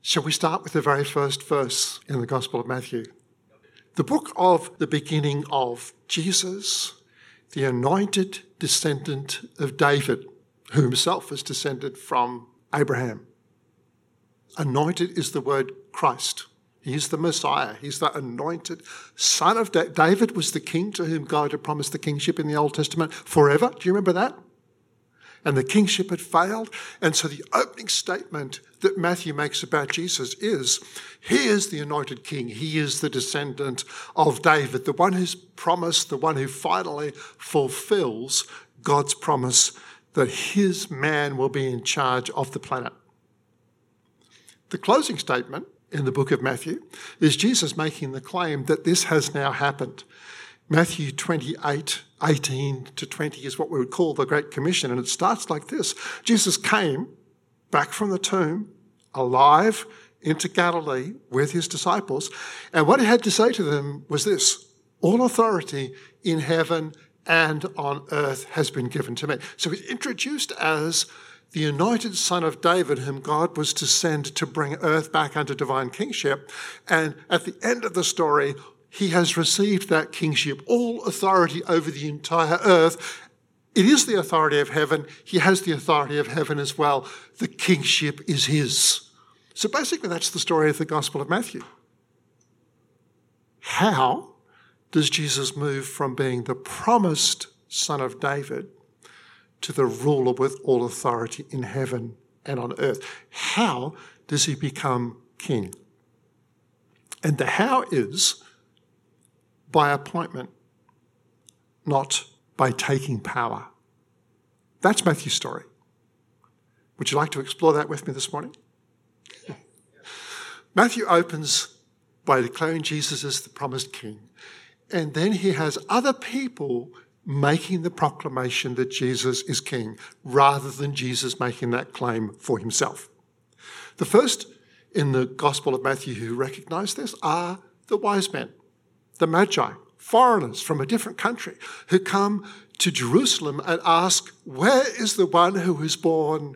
Shall we start with the very first verse in the Gospel of Matthew? The book of the beginning of Jesus, the anointed descendant of David, who himself is descended from Abraham. Anointed is the word Christ. He is the Messiah. He's the anointed son of David. David was the king to whom God had promised the kingship in the Old Testament forever. Do you remember that? And the kingship had failed. And so the opening statement that Matthew makes about Jesus is, he is the anointed king. He is the descendant of David, the one who's promised, the one who finally fulfills God's promise that his man will be in charge of the planet. The closing statement in the book of Matthew is Jesus making the claim that this has now happened. Matthew 28, 18 to 20 is what we would call the Great Commission, and it starts like this. Jesus came back from the tomb, alive, into Galilee with his disciples, and what he had to say to them was this: all authority in heaven and on earth has been given to me. So he's introduced as the anointed son of David, whom God was to send to bring earth back under divine kingship. And at the end of the story, he has received that kingship, all authority over the entire earth. It is the authority of heaven. He has the authority of heaven as well. The kingship is his. So basically, that's the story of the Gospel of Matthew. How does Jesus move from being the promised son of David to the ruler with all authority in heaven and on earth? How does he become king? And the how is by appointment, not by taking power. That's Matthew's story. Would you like to explore that with me this morning? Matthew opens by declaring Jesus as the promised king, and then he has other people making the proclamation that Jesus is king, rather than Jesus making that claim for himself. The first in the Gospel of Matthew who recognise this are the wise men, the Magi, foreigners from a different country who come to Jerusalem and ask, where is the one who is born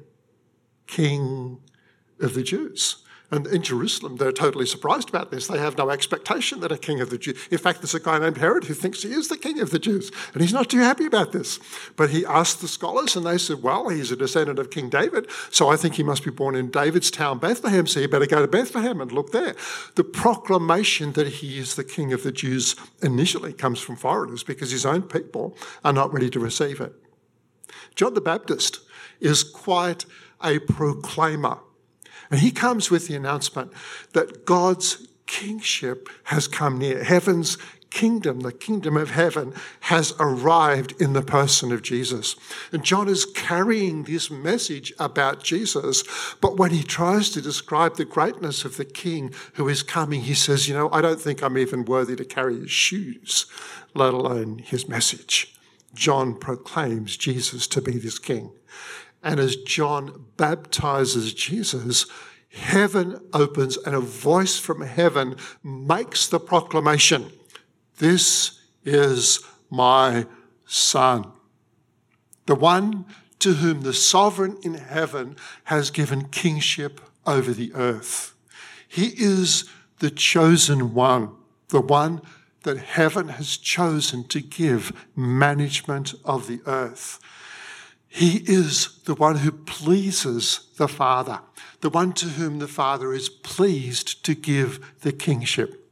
King of the Jews? And in Jerusalem, they're totally surprised about this. They have no expectation that a king of the Jews. In fact, there's a guy named Herod who thinks he is the king of the Jews, and he's not too happy about this. But he asked the scholars, and they said, well, he's a descendant of King David, so I think he must be born in David's town, Bethlehem, so you better go to Bethlehem and look there. The proclamation that he is the king of the Jews initially comes from foreigners because his own people are not ready to receive it. John the Baptist is quite a proclaimer. And he comes with the announcement that God's kingship has come near. Heaven's kingdom, the kingdom of heaven, has arrived in the person of Jesus. And John is carrying this message about Jesus, but when he tries to describe the greatness of the king who is coming, he says, I don't think I'm even worthy to carry his shoes, let alone his message. John proclaims Jesus to be this king. And as John baptizes Jesus, heaven opens and a voice from heaven makes the proclamation, this is my son, the one to whom the sovereign in heaven has given kingship over the earth. He is the chosen one, the one that heaven has chosen to give management of the earth. He is the one who pleases the Father, the one to whom the Father is pleased to give the kingship.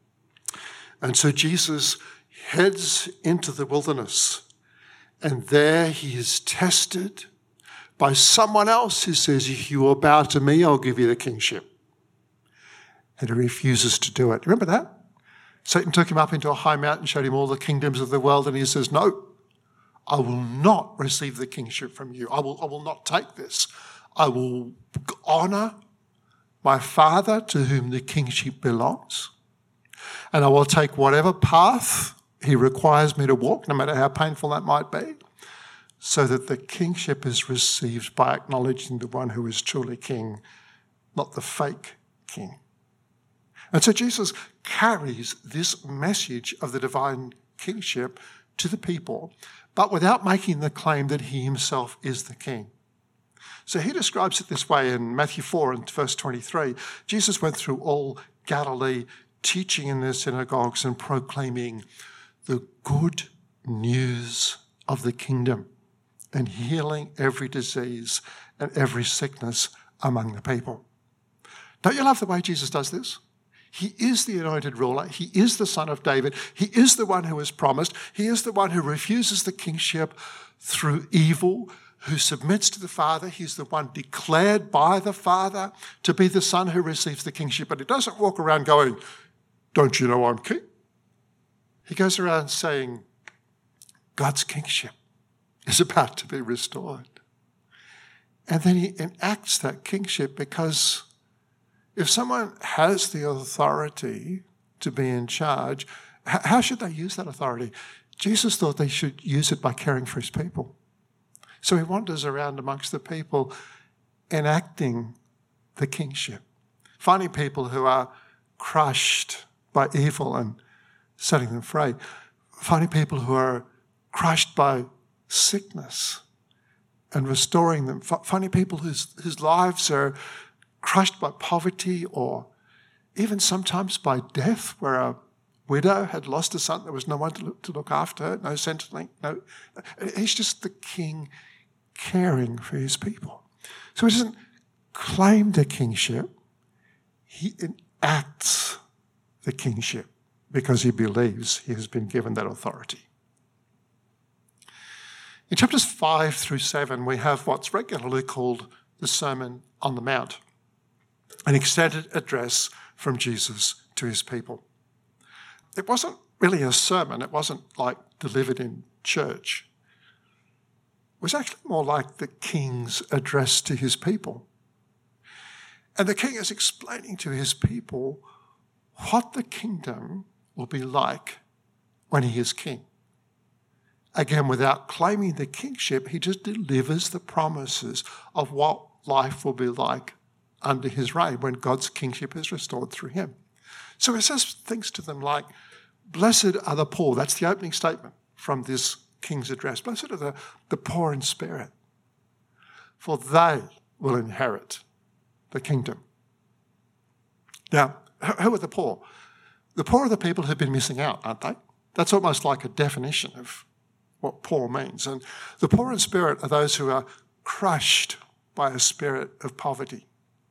And so Jesus heads into the wilderness, and there he is tested by someone else who says, if you will bow to me, I'll give you the kingship. And he refuses to do it. Remember that? Satan took him up into a high mountain, showed him all the kingdoms of the world, and he says, no, I will not receive the kingship from you. I will not take this. I will honour my Father to whom the kingship belongs. And I will take whatever path he requires me to walk, no matter how painful that might be, so that the kingship is received by acknowledging the one who is truly king, not the fake king. And so Jesus carries this message of the divine kingship to the people, but without making the claim that he himself is the king. So he describes it this way in Matthew 4 and verse 23. Jesus went through all Galilee, teaching in their synagogues and proclaiming the good news of the kingdom and healing every disease and every sickness among the people. Don't you love the way Jesus does this? He is the anointed ruler. He is the Son of David. He is the one who is promised. He is the one who refuses the kingship through evil, who submits to the Father. He's the one declared by the Father to be the Son who receives the kingship. But he doesn't walk around going, "Don't you know I'm king?" He goes around saying, God's kingship is about to be restored. And then he enacts that kingship, because if someone has the authority to be in charge, how should they use that authority? Jesus thought they should use it by caring for his people. So he wanders around amongst the people enacting the kingship, finding people who are crushed by evil and setting them free, finding people who are crushed by sickness and restoring them, finding people whose lives are crushed by poverty or even sometimes by death, where a widow had lost a son, there was no one to look after her, no Centrelink, no. He's just the king caring for his people. So he doesn't claim the kingship, he enacts the kingship because he believes he has been given that authority. In chapters 5 through 7, we have what's regularly called the Sermon on the Mount, an extended address from Jesus to his people. It wasn't really a sermon. It wasn't like delivered in church. It was actually more like the king's address to his people. And the king is explaining to his people what the kingdom will be like when he is king. Again, without claiming the kingship, he just delivers the promises of what life will be like under his reign when God's kingship is restored through him. So he says things to them like, "Blessed are the poor." That's the opening statement from this king's address. "Blessed are the poor in spirit, for they will inherit the kingdom." Now, who are the poor? The poor are the people who've been missing out, aren't they? That's almost like a definition of what poor means. And the poor in spirit are those who are crushed by a spirit of poverty.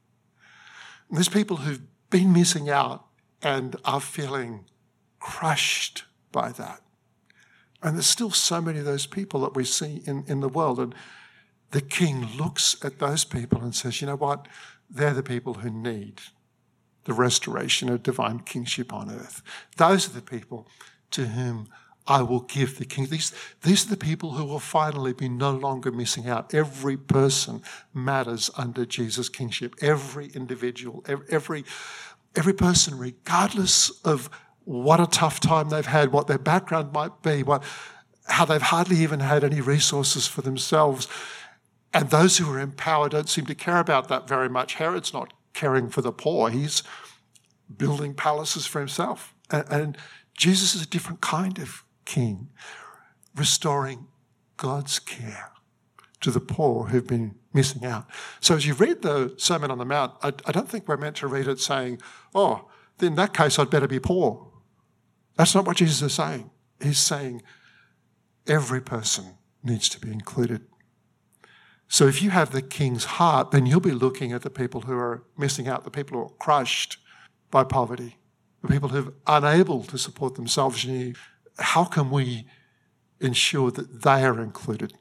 And there's people who've been missing out and are feeling crushed by that. And there's still so many of those people that we see in the world. And the king looks at those people and says, you know what? They're the people who need the restoration of divine kingship on earth. Those are the people to whom I will give the king. These are the people who will finally be no longer missing out. Every person matters under Jesus' kingship. Every individual, every person, regardless of what a tough time they've had, what their background might be, how they've hardly even had any resources for themselves. And those who are in power don't seem to care about that very much. Herod's not caring for the poor. He's building palaces for himself. And Jesus is a different kind of king, restoring God's care to the poor who've been missing out. So as you read the Sermon on the Mount, I don't think we're meant to read it saying, oh, in that case, I'd better be poor. That's not what Jesus is saying. He's saying every person needs to be included. So if you have the king's heart, then you'll be looking at the people who are missing out, the people who are crushed by poverty, the people who are unable to support themselves. How can we ensure that they are included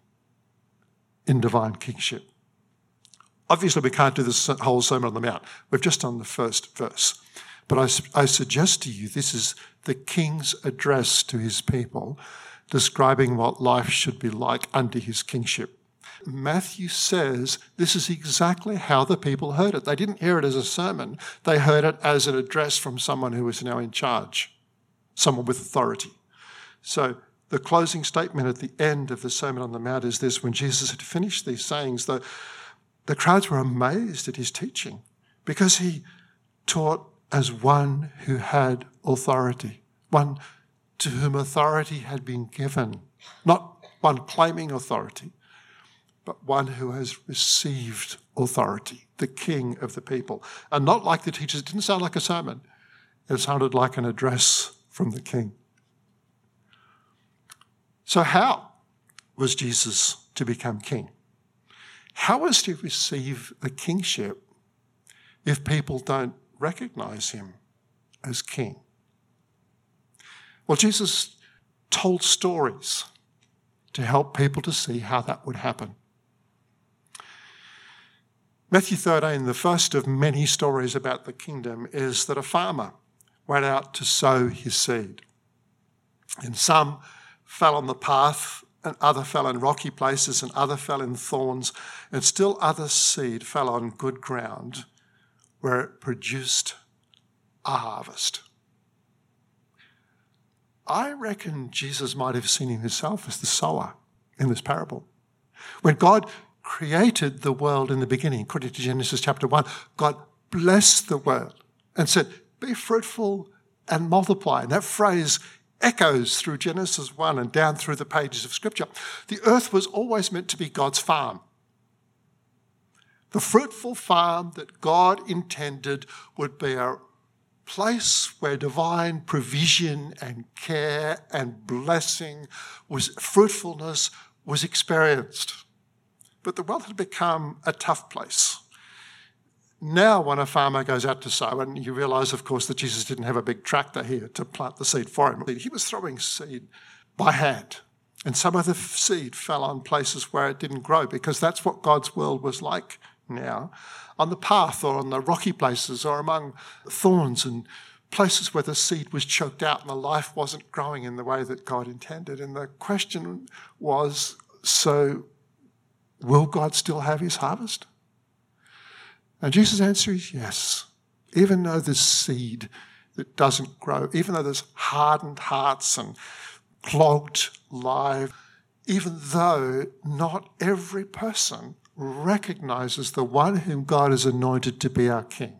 in divine kingship? Obviously, we can't do this whole Sermon on the Mount. We've just done the first verse. But I suggest to you, this is the king's address to his people, describing what life should be like under his kingship. Matthew says this is exactly how the people heard it. They didn't hear it as a sermon. They heard it as an address from someone who is now in charge, someone with authority. So the closing statement at the end of the Sermon on the Mount is this: when Jesus had finished these sayings, the crowds were amazed at his teaching because he taught as one who had authority, one to whom authority had been given, not one claiming authority, but one who has received authority, the king of the people. And not like the teachers. It didn't sound like a sermon. It sounded like an address from the king. So how was Jesus to become king? How was he to receive the kingship if people don't recognize him as king? Well, Jesus told stories to help people to see how that would happen. Matthew 13, the first of many stories about the kingdom, is that a farmer went out to sow his seed. And some fell on the path, and other fell in rocky places, and other fell in thorns, and still other seed fell on good ground where it produced a harvest. I reckon Jesus might have seen himself as the sower in this parable. When God created the world in the beginning, according to Genesis chapter 1, God blessed the world and said, be fruitful and multiply. And that phrase echoes through Genesis 1 and down through the pages of Scripture. The earth was always meant to be God's farm. The fruitful farm that God intended would be a place where divine provision and care and blessing fruitfulness was experienced. But the world had become a tough place. Now when a farmer goes out to sow, and you realise, of course, that Jesus didn't have a big tractor here to plant the seed for him. He was throwing seed by hand. And some of the seed fell on places where it didn't grow, because that's what God's world was like now. On the path or on the rocky places or among thorns and places where the seed was choked out and the life wasn't growing in the way that God intended. And the question was, so will God still have his harvest? And Jesus' answer is yes. Even though there's seed that doesn't grow, even though there's hardened hearts and clogged lives, even though not every person recognizes the one whom God has anointed to be our king,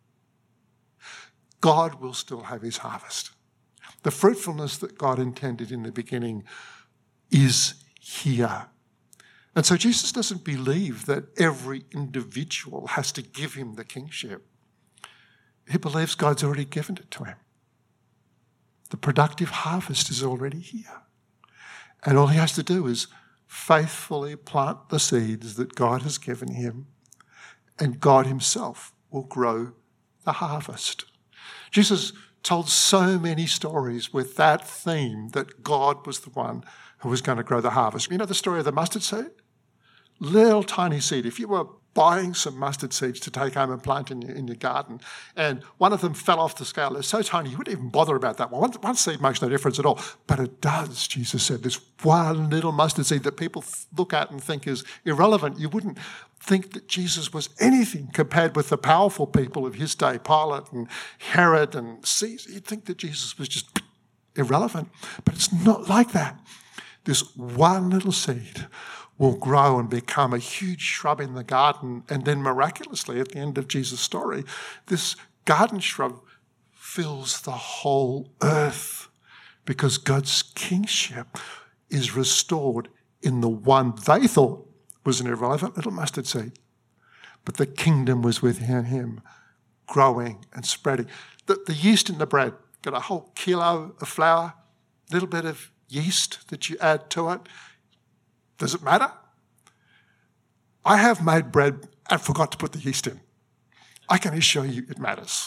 God will still have his harvest. The fruitfulness that God intended in the beginning is here. And so Jesus doesn't believe that every individual has to give him the kingship. He believes God's already given it to him. The productive harvest is already here. And all he has to do is faithfully plant the seeds that God has given him, and God himself will grow the harvest. Jesus told so many stories with that theme that God was the one who was going to grow the harvest. You know the story of the mustard seed? Little tiny seed. If you were buying some mustard seeds to take home and plant in your garden, and one of them fell off the scale, it's so tiny you wouldn't even bother about that one. One seed makes no difference at all. But it does, Jesus said. This one little mustard seed that people look at and think is irrelevant. You wouldn't think that Jesus was anything compared with the powerful people of his day, Pilate and Herod and Caesar. You'd think that Jesus was just irrelevant. But it's not like that. This one little seed will grow and become a huge shrub in the garden, and then miraculously at the end of Jesus' story, this garden shrub fills the whole earth because God's kingship is restored in the one they thought was an irrelevant little mustard seed. But the kingdom was within him, growing and spreading. The yeast in the bread, got a whole kilo of flour, a little bit of yeast that you add to it. Does it matter? I have made bread and forgot to put the yeast in. I can assure you it matters.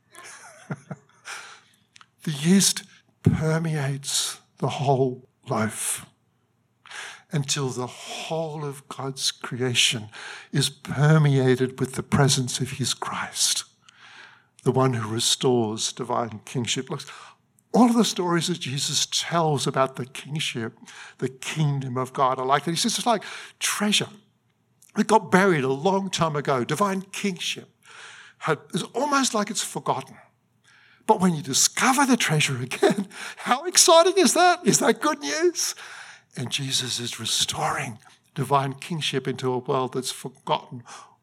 The yeast permeates the whole loaf until the whole of God's creation is permeated with the presence of his Christ, the one who restores divine kingship. Look, all of the stories that Jesus tells about the kingship, the kingdom of God are like that. He says it's like treasure that got buried a long time ago. Divine kingship is almost like it's forgotten. But when you discover the treasure again, how exciting is that? Is that good news? And Jesus is restoring divine kingship into a world that's forgotten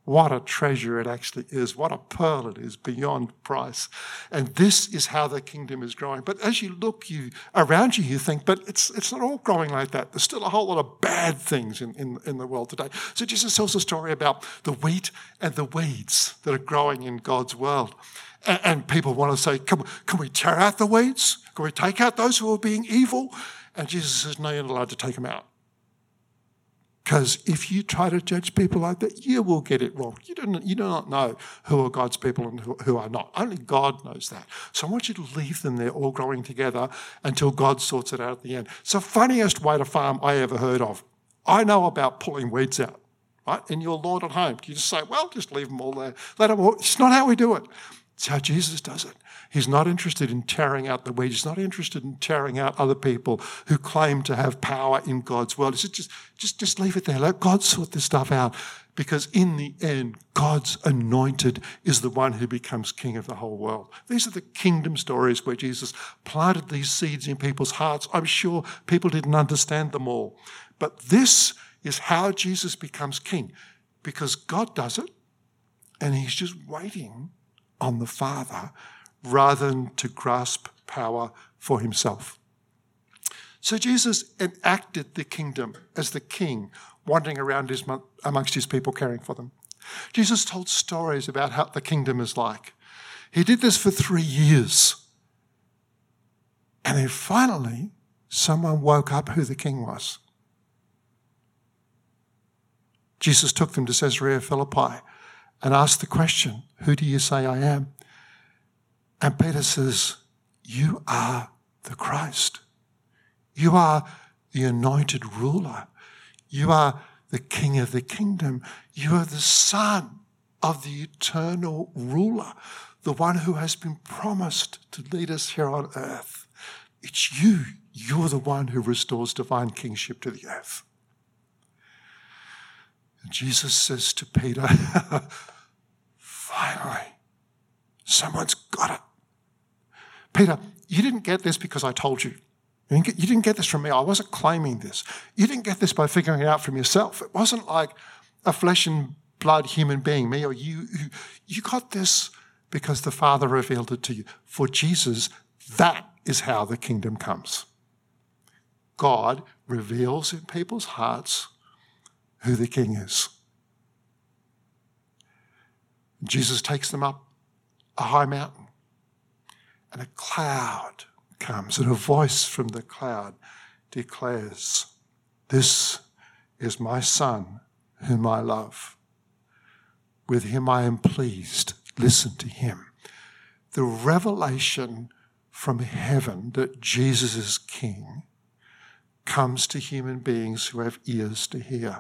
What a treasure it actually is. What a pearl it is beyond price. And this is how the kingdom is growing. But as you look around you, you think, but it's not all growing like that. There's still a whole lot of bad things in the world today. So Jesus tells a story about the wheat and the weeds that are growing in God's world. And people want to say, can we tear out the weeds? Can we take out those who are being evil? And Jesus says, no, you're not allowed to take them out. Because if you try to judge people like that, you will get it wrong. You do not know who are God's people and who are not. Only God knows that. So I want you to leave them there all growing together until God sorts it out at the end. It's the funniest way to farm I ever heard of. I know about pulling weeds out, right, in your lawn at home. You just say, well, just leave them all there. Let them all. It's not how we do it. It's how Jesus does it. He's not interested in tearing out the weeds. He's not interested in tearing out other people who claim to have power in God's world. He said, just leave it there. Let God sort this stuff out. Because in the end, God's anointed is the one who becomes king of the whole world. These are the kingdom stories where Jesus planted these seeds in people's hearts. I'm sure people didn't understand them all. But this is how Jesus becomes king. Because God does it, and he's just waiting on the Father rather than to grasp power for himself. So Jesus enacted the kingdom as the king, wandering around amongst his people, caring for them. Jesus told stories about how the kingdom is like. He did this for 3 years. And then finally, someone woke up who the king was. Jesus took them to Caesarea Philippi and asked the question, who do you say I am? And Peter says, you are the Christ. You are the anointed ruler. You are the king of the kingdom. You are the son of the eternal ruler, the one who has been promised to lead us here on earth. It's you. You're the one who restores divine kingship to the earth. And Jesus says to Peter, finally, someone's got it. Peter, you didn't get this because I told you. You didn't get this from me. I wasn't claiming this. You didn't get this by figuring it out from yourself. It wasn't like a flesh and blood human being, me or you. You got this because the Father revealed it to you. For Jesus, that is how the kingdom comes. God reveals in people's hearts who the king is. Jesus takes them up a high mountain. And a cloud comes, and a voice from the cloud declares, this is my Son, whom I love. With him I am pleased. Listen to him. The revelation from heaven that Jesus is King comes to human beings who have ears to hear.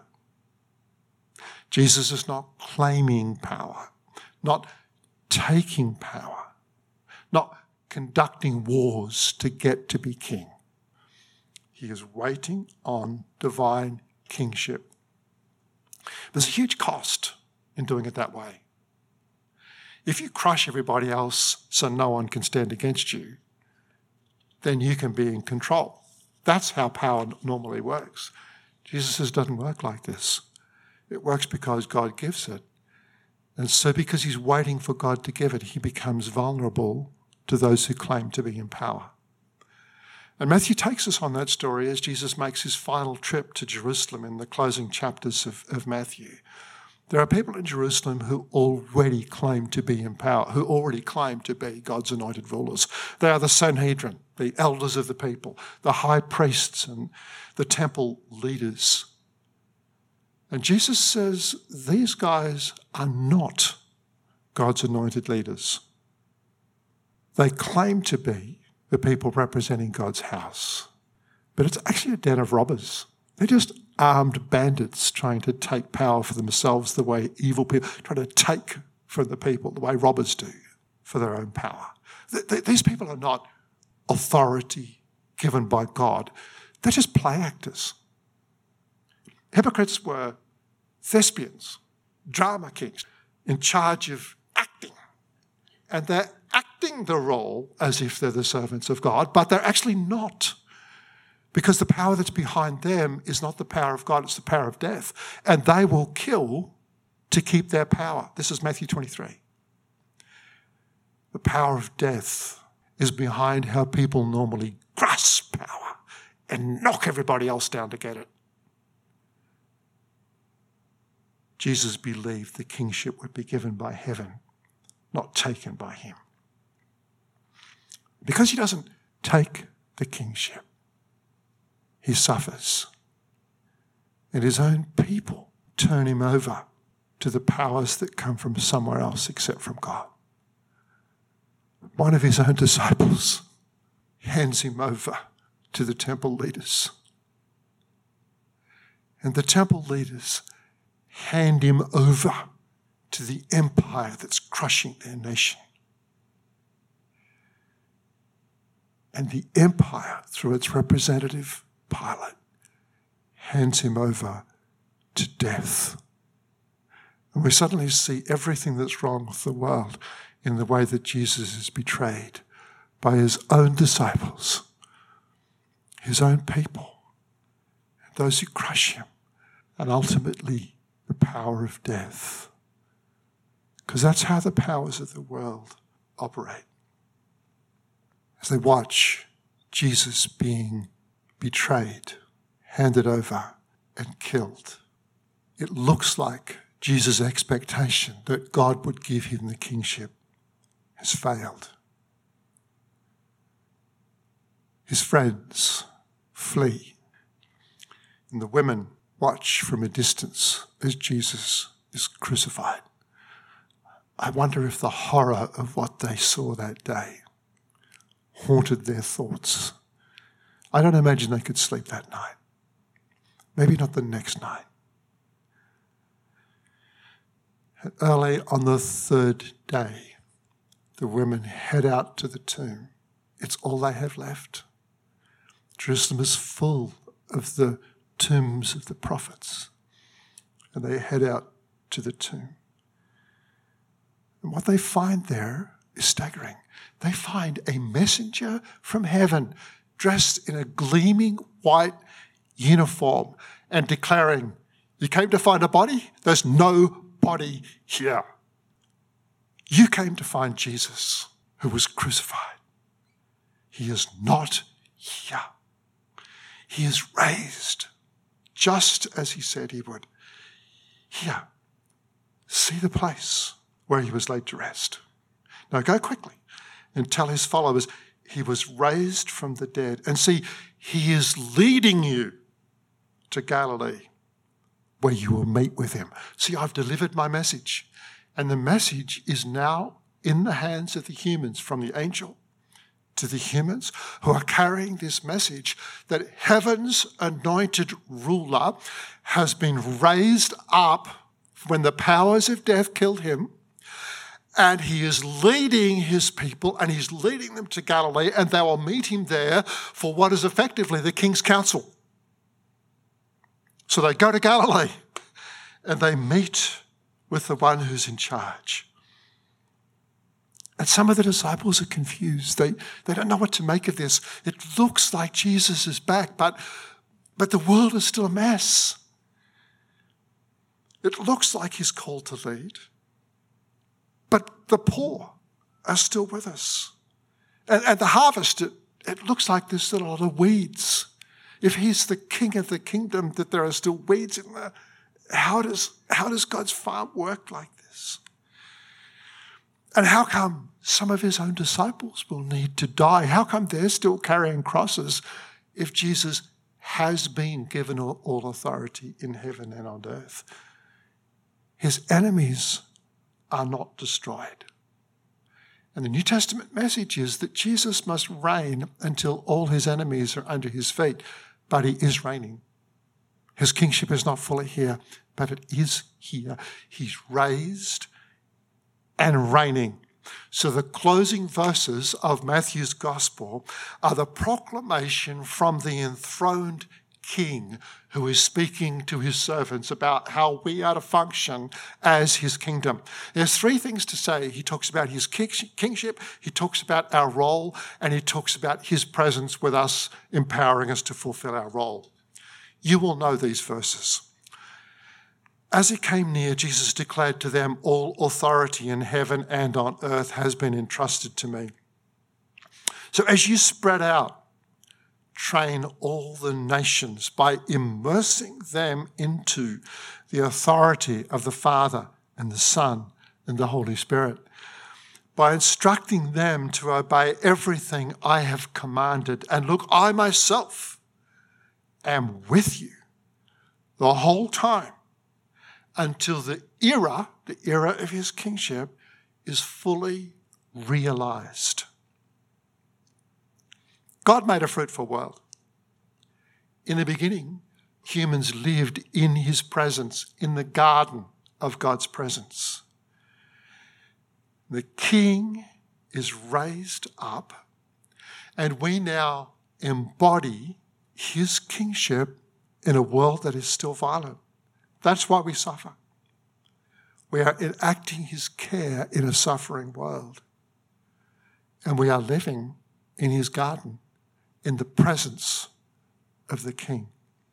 Jesus is not claiming power, not taking power, not conducting wars to get to be king. He is waiting on divine kingship. There's a huge cost in doing it that way. If you crush everybody else so no one can stand against you, then you can be in control. That's how power normally works. Jesus says it doesn't work like this. It works because God gives it. And so because he's waiting for God to give it, he becomes vulnerable to those who claim to be in power. And Matthew takes us on that story as Jesus makes his final trip to Jerusalem in the closing chapters of Matthew. There are people in Jerusalem who already claim to be in power, who already claim to be God's anointed rulers. They are the Sanhedrin, the elders of the people, the high priests and the temple leaders. And Jesus says these guys are not God's anointed leaders. They claim to be the people representing God's house, but it's actually a den of robbers. They're just armed bandits trying to take power for themselves the way evil people try to take from the people, the way robbers do for their own power. These people are not authority given by God. They're just play actors. Hypocrites were thespians, drama kings, in charge of acting. And they're acting the role as if they're the servants of God, but they're actually not. Because the power that's behind them is not the power of God, it's the power of death. And they will kill to keep their power. This is Matthew 23. The power of death is behind how people normally grasp power and knock everybody else down to get it. Jesus believed the kingship would be given by heaven, not taken by him. Because he doesn't take the kingship, he suffers. And his own people turn him over to the powers that come from somewhere else except from God. One of his own disciples hands him over to the temple leaders. And the temple leaders hand him over to the empire that's crushing their nation. And the empire, through its representative, Pilate, hands him over to death. And we suddenly see everything that's wrong with the world in the way that Jesus is betrayed by his own disciples, his own people, those who crush him, and ultimately the power of death. Because that's how the powers of the world operate. As they watch Jesus being betrayed, handed over, and killed, it looks like Jesus' expectation that God would give him the kingship has failed. His friends flee, and the women watch from a distance as Jesus is crucified. I wonder if the horror of what they saw that day haunted their thoughts. I don't imagine they could sleep that night. Maybe not the next night. And early on the third day, the women head out to the tomb. It's all they have left. Jerusalem is full of the tombs of the prophets. And they head out to the tomb. And what they find there is staggering. They find a messenger from heaven dressed in a gleaming white uniform and declaring, "You came to find a body? There's no body here. You came to find Jesus who was crucified. He is not here. He is raised just as he said he would. Here, see the place where he was laid to rest. Now go quickly and tell his followers he was raised from the dead. And see, he is leading you to Galilee, where you will meet with him." See, I've delivered my message. And the message is now in the hands of the humans, from the angel to the humans who are carrying this message that heaven's anointed ruler has been raised up when the powers of death killed him. And he is leading his people, and he's leading them to Galilee, and they will meet him there for what is effectively the king's council. So they go to Galilee, and they meet with the one who's in charge. And some of the disciples are confused. They don't know what to make of this. It looks like Jesus is back, but the world is still a mess. It looks like he's called to lead. But the poor are still with us. And the harvest, it looks like there's still a lot of weeds. If he's the king of the kingdom, that there are still weeds in there. How does God's farm work like this? And how come some of his own disciples will need to die? How come they're still carrying crosses if Jesus has been given all authority in heaven and on earth? His enemies are not destroyed. And the New Testament message is that Jesus must reign until all his enemies are under his feet, but he is reigning. His kingship is not fully here, but it is here. He's raised and reigning. So the closing verses of Matthew's gospel are the proclamation from the enthroned king who is speaking to his servants about how we are to function as his kingdom. There's three things to say. He talks about his kingship, he talks about our role, and he talks about his presence with us, empowering us to fulfill our role. You will know these verses. As it came near, Jesus declared to them, "All authority in heaven and on earth has been entrusted to me. So as you spread out, train all the nations by immersing them into the authority of the Father and the Son and the Holy Spirit, by instructing them to obey everything I have commanded. And look, I myself am with you the whole time until the era of his kingship, is fully realized." God made a fruitful world. In the beginning, humans lived in his presence, in the garden of God's presence. The king is raised up, and we now embody his kingship in a world that is still violent. That's why we suffer. We are enacting his care in a suffering world. And we are living in his garden in the presence of the king.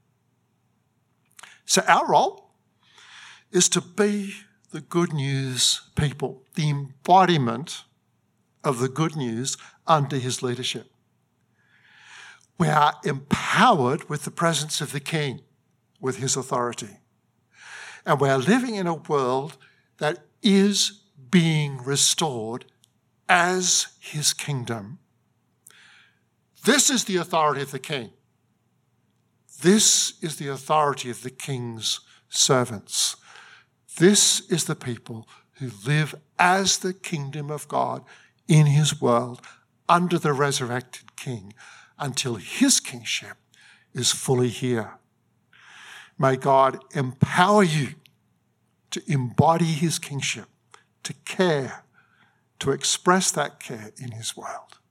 So our role is to be the good news people, the embodiment of the good news under his leadership. We are empowered with the presence of the king, with his authority. And we are living in a world that is being restored as his kingdom. This is the authority of the king. This is the authority of the king's servants. This is the people who live as the kingdom of God in his world under the resurrected king until his kingship is fully here. May God empower you to embody his kingship, to care, to express that care in his world.